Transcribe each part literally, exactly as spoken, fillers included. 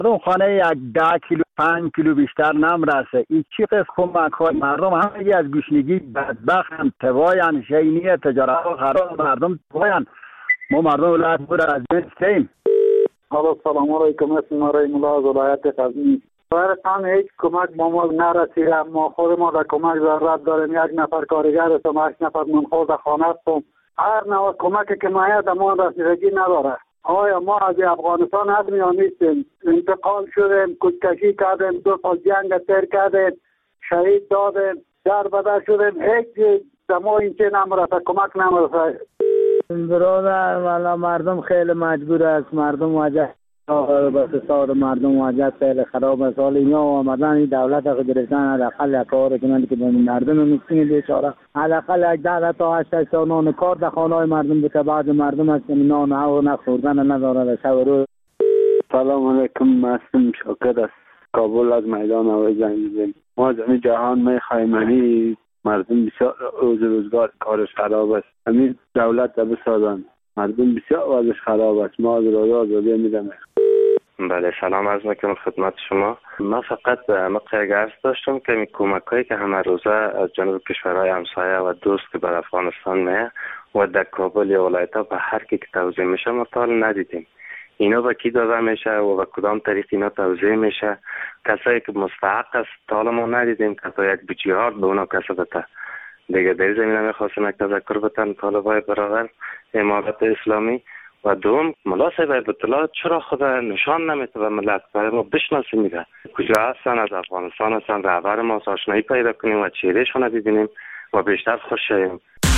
مردم خانه یک ده کیلو پنج کیلو بیشتر نمرسه. این چی قسم کمک های مردم همه از گوشنگی بدبخت هم تواین شینی تجارت و خراب مردم تواین. ما مردم ولایت بود از بین سیم. حالا سلام علیکم، اسم مارای ملاز ولایت غزنی. برای هیچ کمک با ما نرسیده. ما خود ما در کمک ضرورت داریم. یک نفر کارگر هستم، هشت نفر منخوض خانه هستم. هر نوع کمک که مایه در ما رسیدگی نداره. آیا ما از افغانستان هستیم یا نیستیم؟ انتقال شدیم، کشکشی کردیم، دو سال جنگ تیر کردیم، شهید دادیم، در بدر شدیم. هیچ در ما این چه نمرسه، کمک نمرسه. برادر والا مردم خیلی مجبور است. مردم وجه بس سال مردم وجه خیلی خراب است. حال اینا آمدن این دولت رو گرفتن حداقل یک کار کنند که به مردم مسکین بیچاره حداقل یک ده تا هشت تا نان کار در خانه‌های مردم بده. بعض مردم است که نان و نخوردن ندارند شب روز. سلام علیکم، مسلم شاکر است. کابل از میدان هوایی زنگ می‌زنم. ما زمین جهان می‌خوایم مردم بسیار روز روزگار کارش خراب است. همین دولت را بسازند. مردم بسیار وضعش خراب است. ما از روزا آزادی میدم. بله سلام عرض میکنم خدمت شما. ما فقط مقطع گرس داشتم که این کمک هایی که همه روزه از جنوب کشورهای همسایه و دوست که بر افغانستان میه و در کابل یا ولایت ها به هر کی که توزیع میشه ما تا ندیدیم. اینا به کی داده میشه و به کدام طریق اینا توزیع میشه؟ کسایی که مستحق است تا ما ندیدیم که تا یک بجهاد به اونا کسا بده. دیگه در زمینه میخواستم یک تذکر بتن طالبای برادر امارت اسلامی و دوم ملا صاحب بیت الله چرا خود نشان نمیده و ملت برای ما بشناسیم میده کجا هستن، از افغانستان هستن، رهبر ما آشنایی پیدا کنیم و چهرهشون رو ببینیم و بیشتر خوش شویم.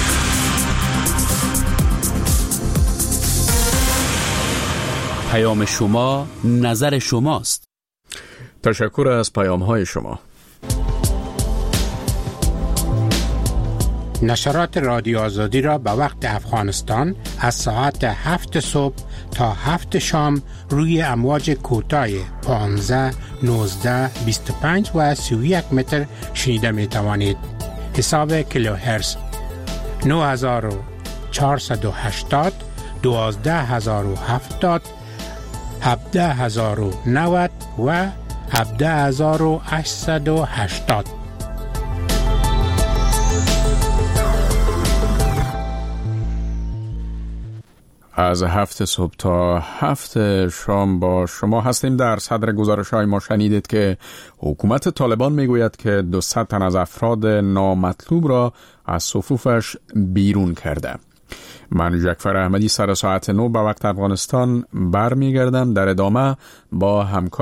پیام شما نظر شماست. تشکر از پیام های شما. نشرات رادیو آزادی را به وقت افغانستان از ساعت هفت صبح تا هفت شام روی امواج کوتاه پانزده، نوزده، بیست و پنج و سی و یک متر شنیده می توانید. حساب کیلوهرتز نه هزار و چهارصد و هشتاد، دوازده هزار و هفتاد، هفده هزار و نود و هفده هزار و هشتصد و هشتاد. از هفت صبح تا هفت شام با شما هستیم. در صدر گزارش های ما شنیدید که حکومت طالبان میگوید که دویست تن از افراد نامطلوب را از صفوفش بیرون کرده. من جعفر احمدی سر ساعت نو به وقت افغانستان برمیگردم. در ادامه با همکار